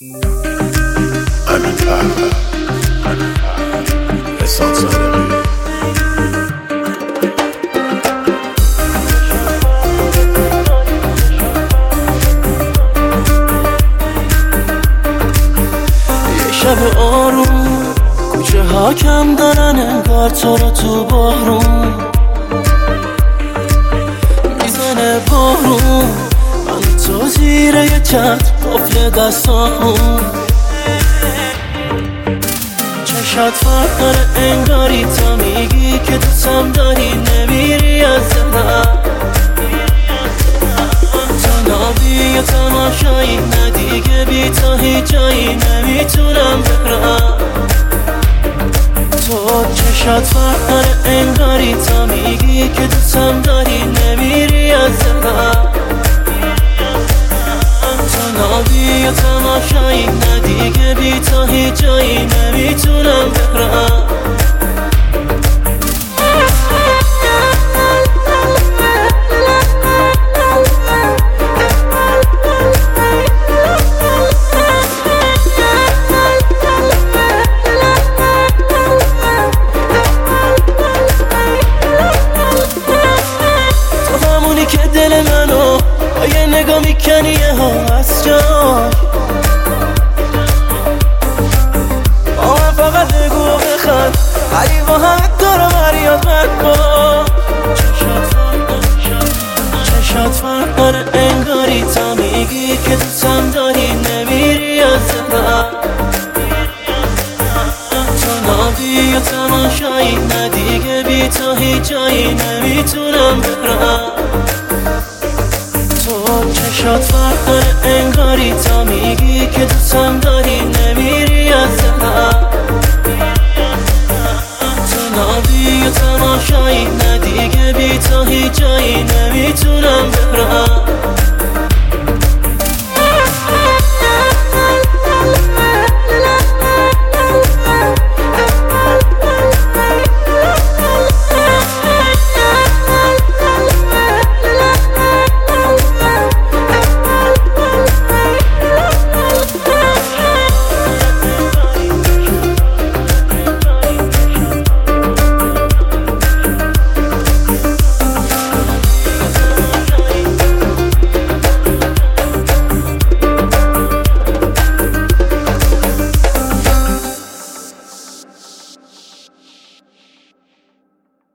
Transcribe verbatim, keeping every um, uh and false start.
همین فرقه حساب صادقی یه شب آروم کوچه ها کم دارن انگار تو رو تو بارون میزنه بارون من تو زیر یه چتر قفل دستامون چشات فرق داره انگاری تا میگی که دوستم داری نمیری از دلم تا نابی و تماشایی نه دیگه بی تا هیچ جایی نمیتونم برم تو چشات فرق داره انگاری تا میگی که دوستم داری نمیری از دلم تا نابی و تماشایی نه دیگه بی تا هیچ جایی نمیتونم برم که دل منو با یه نگاه میکنی یه ها از جاش با من فقط بگو و بخند علی با همه دارو مریاد من با چشات فرق داره انگاری تا میگی که دوستم داری نمیری از دلم تو نابی و تماشایی نه دیگه بی تا هیچ جایی نمیتونم برم تو چشات فرق داره